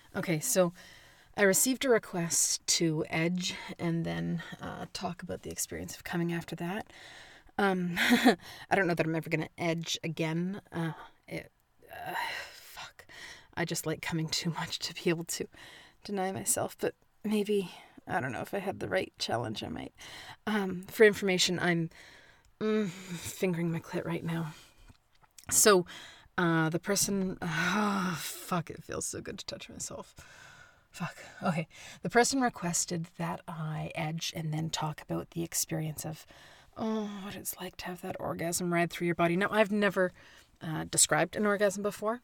Okay, so I received a request to edge and then talk about the experience of coming after that. I don't know that I'm ever going to edge again. Fuck. I just like coming too much to be able to deny myself, but maybe, I don't know, if I had the right challenge, I might. For information, I'm fingering my clit right now. So, the person, fuck, it feels so good to touch myself. Fuck. Okay. The person requested that I edge and then talk about the experience of, what it's like to have that orgasm ride through your body. Now, I've never described an orgasm before,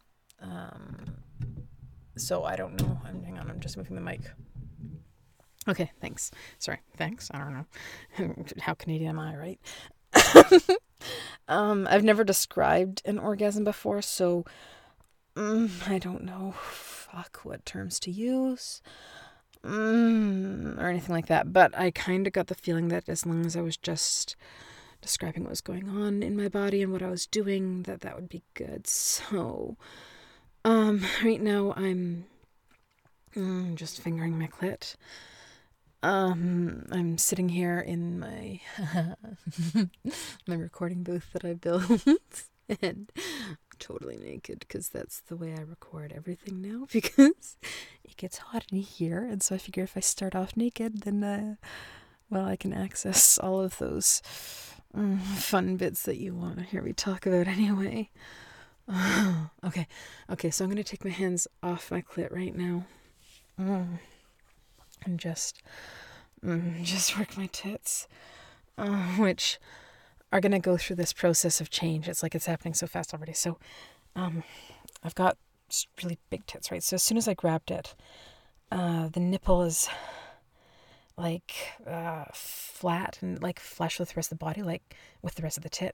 so I don't know. Hang on, I'm just moving the mic. Okay, thanks. Sorry, thanks. I don't know. How Canadian am I, right? I've never described an orgasm before, so I don't know. Fuck, what terms to use. Or anything like that. But I kind of got the feeling that as long as I was just describing what was going on in my body and what I was doing, that would be good. So, right now I'm just fingering my clit. I'm sitting here in my my recording booth that I built and totally naked because that's the way I record everything now because it gets hot in here, and so I figure if I start off naked, then I can access all of those fun bits that you want to hear me talk about anyway. Okay, so I'm gonna take my hands off my clit right now. And just work my tits, which are gonna go through this process of change. It's like it's happening so fast already. So, I've got really big tits, right? So as soon as I grabbed it, the nipple is like flat and like flush with the rest of the body, like with the rest of the tit.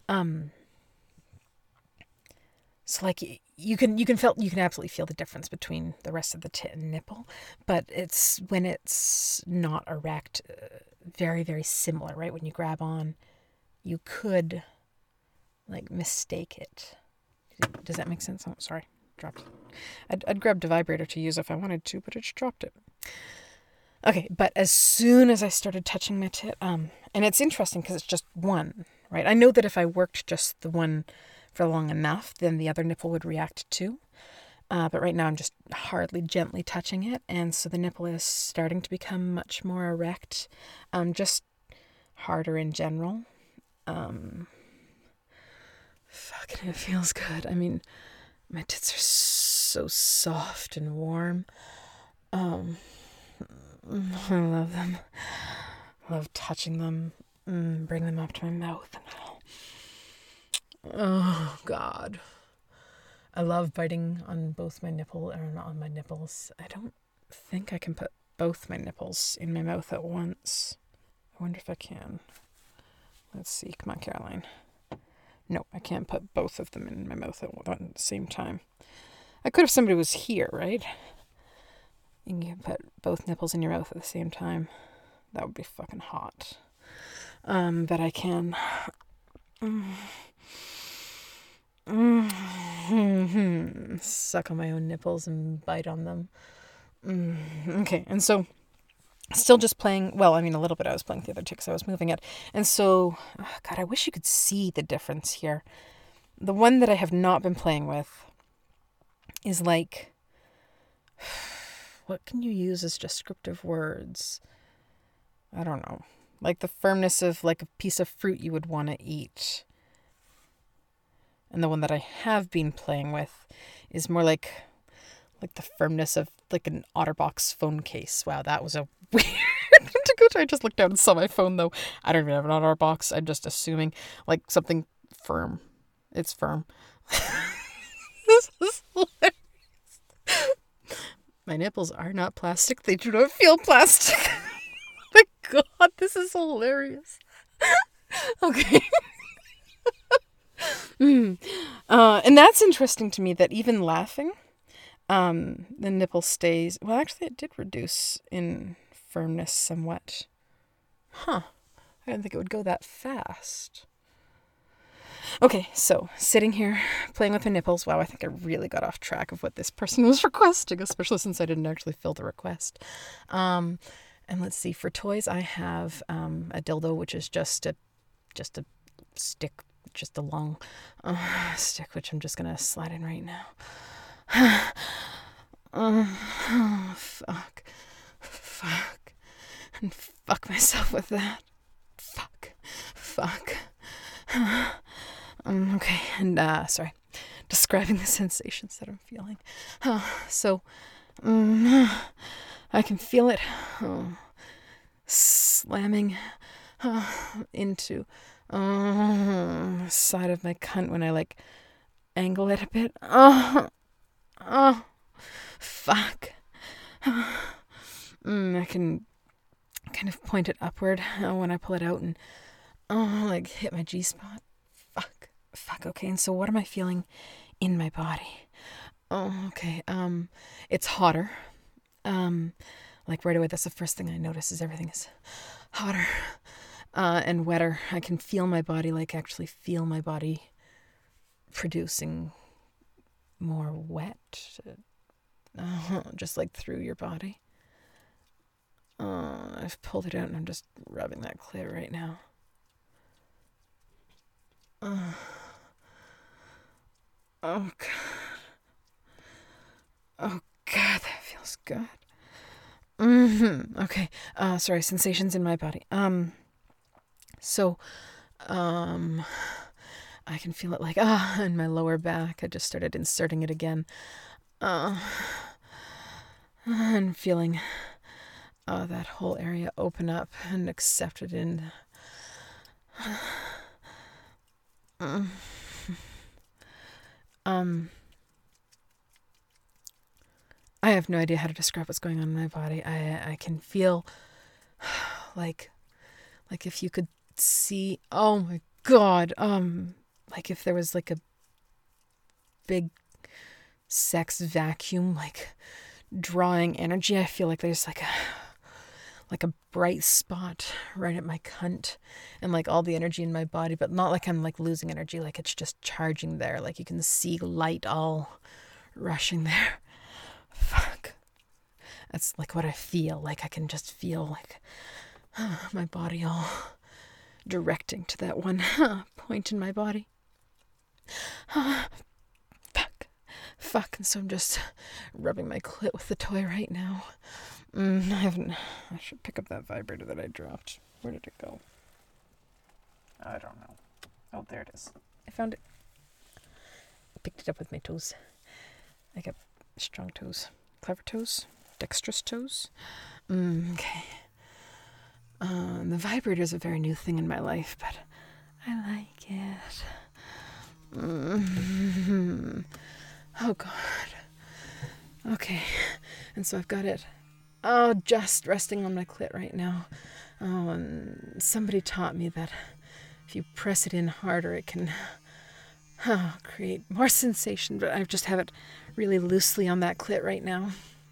So like you can absolutely feel the difference between the rest of the tit and nipple, but it's when it's not erect, very, very similar, right? When you grab on, you could like mistake it. Does that make sense? Oh, sorry, dropped it. I'd grabbed a vibrator to use if I wanted to, but I just dropped it. Okay, but as soon as I started touching my tit, and it's interesting because it's just one, right? I know that if I worked just the one for long enough, then the other nipple would react too. But right now I'm just hardly gently touching it, and so the nipple is starting to become much more erect, just harder in general. Fucking, it feels good. I mean, my tits are so soft and warm. I love them. I love touching them. Bring them up to my mouth. Oh, God. I love biting on both my nipple, or not on my nipples. I don't think I can put both my nipples in my mouth at once. I wonder if I can. Let's see. Come on, Caroline. No, I can't put both of them in my mouth at the same time. I could if somebody was here, right? You can put both nipples in your mouth at the same time. That would be fucking hot. But I can. Suck on my own nipples and bite on them. Okay, and so still just playing. Well, I mean, a little bit. I was playing with the other chick, so I was moving it. And so, God, I wish you could see the difference here. The one that I have not been playing with is like, what can you use as descriptive words? I don't know. Like the firmness of like a piece of fruit you would want to eat. And the one that I have been playing with is more like the firmness of like an OtterBox phone case. Wow, that was a weird to go to. I just looked down and saw my phone though. I don't even have an OtterBox. I'm just assuming like something firm. It's firm. This is hilarious. My nipples are not plastic. They do not feel plastic. My God, this is hilarious. Okay. And that's interesting to me that even laughing, the nipple stays. Well, actually, it did reduce in firmness somewhat. Huh. I didn't think it would go that fast. Okay, so sitting here playing with my nipples. Wow, I think I really got off track of what this person was requesting, especially since I didn't actually fill the request. And let's see, for toys, I have a dildo, which is just a stick, just a long stick, which I'm just gonna slide in right now. Fuck, and fuck myself with that. Fuck. Okay, and sorry, describing the sensations that I'm feeling. So, I can feel it slamming into the side of my cunt when I like angle it a bit. Fuck. I can kind of point it upward when I pull it out and like hit my G-spot. Fuck. Okay, and so what am I feeling in my body? Okay. It's hotter. Like right away, that's the first thing I notice is everything is hotter and wetter. I can feel my body, like actually feel my body producing more wet, just like through your body. I've pulled it out and I'm just rubbing that clit right now. Oh God, that feels good. Okay. Sorry, sensations in my body. So, I can feel it like in my lower back. I just started inserting it again. And feeling that whole area open up and accepted in. I have no idea how to describe what's going on in my body. I can feel like if you could see, oh my God, like if there was like a big sex vacuum, like drawing energy. I feel like there's like a bright spot right at my cunt and like all the energy in my body, but not like I'm like losing energy, like it's just charging there. Like you can see light all rushing there. Fuck. That's like what I feel. Like I can just feel like my body all directing to that one point in my body. Fuck. And so I'm just rubbing my clit with the toy right now. I should pick up that vibrator that I dropped. Where did it go? I don't know. Oh, there it is. I found it. I picked it up with my toes. I got strong toes. Clever toes? Dexterous toes? Okay. The vibrator is a very new thing in my life, but I like it. Oh, God. Okay. And so I've got it. Oh, just resting on my clit right now. Oh, and somebody taught me that if you press it in harder, it can create more sensation, but I just have it really loosely on that clit right now.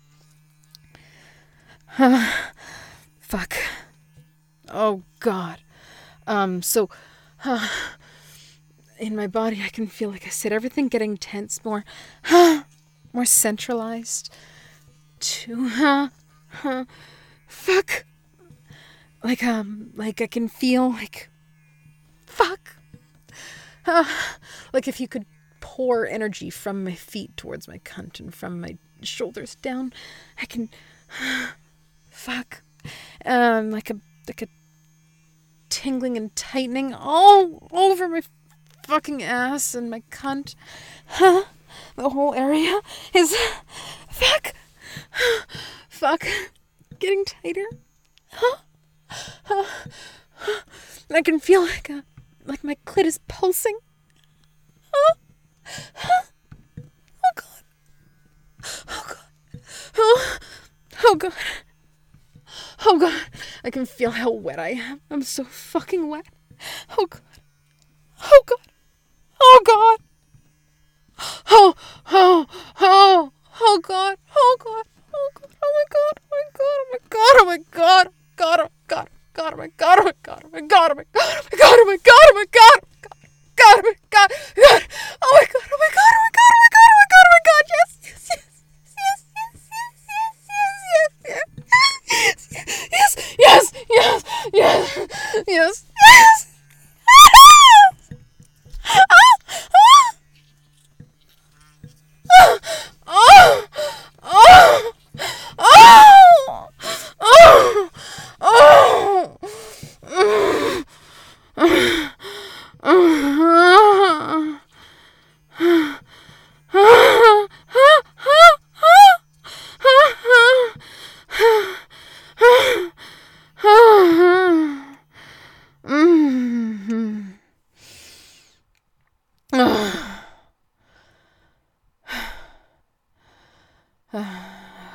Fuck. Oh, God. So, in my body, I can feel, like I said, everything getting tense, more centralized to, fuck. Like I can feel, like, fuck. Like if you could pour energy from my feet towards my cunt and from my shoulders down, I can, fuck. Like a tingling and tightening all over my fucking ass and my cunt. The whole area is, fuck, getting tighter. I can feel like my clit is pulsing. Oh God. Oh God. Oh God. Oh God. I can feel how wet I am. I'm so fucking wet. Oh God. Oh God. Oh God. Oh God. Oh God. Oh God. Oh my God. Oh my God. Oh my God. Oh my God. God. Oh my God. Oh my God. Oh my God. Oh my God. Oh my God. Oh my God. Oh my God. Oh my God. Oh my God. Oh my God.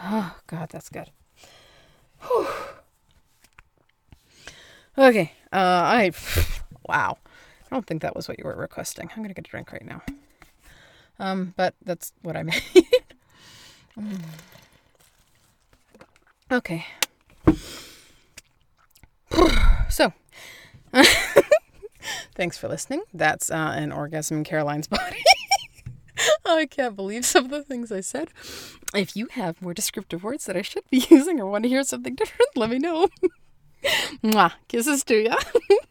Oh, God, that's good. Whew. Okay. Wow. I don't think that was what you were requesting. I'm going to get a drink right now. But that's what I made. Okay. So, thanks for listening. That's an orgasm in Caroline's body. I can't believe some of the things I said. If you have more descriptive words that I should be using or want to hear something different, let me know. Mwah. Kisses to ya.